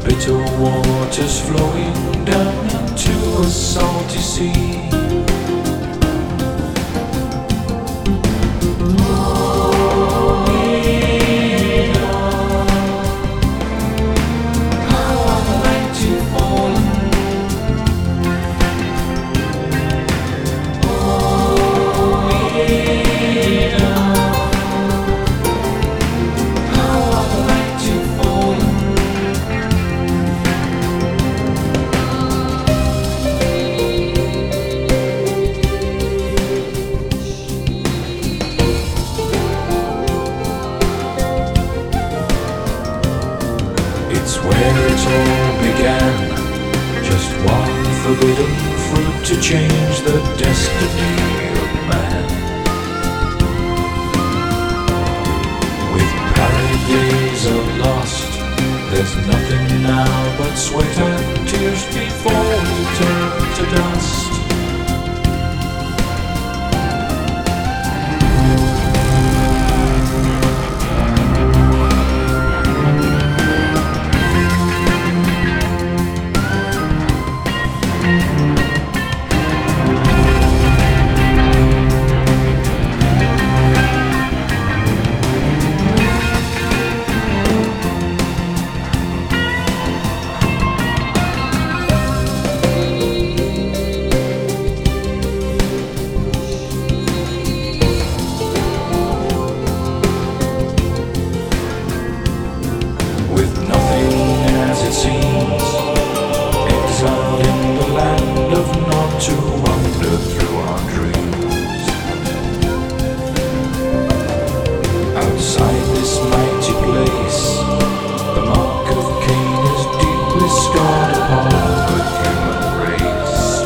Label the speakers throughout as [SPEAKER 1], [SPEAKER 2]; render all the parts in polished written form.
[SPEAKER 1] bitter waters flowing down into a salty sea. It's where it all began. Just one forbidden fruit to change the destiny of man. With parodies of lost, there's nothing now but sweat and tears before we turn to dust. It seems, exiled in the land of not to wander through our dreams. Outside this mighty place, the mark of Cain is deeply scarred upon the human race.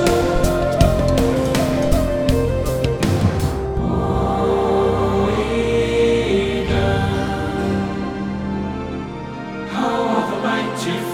[SPEAKER 1] Oh, Eden, how are the mighty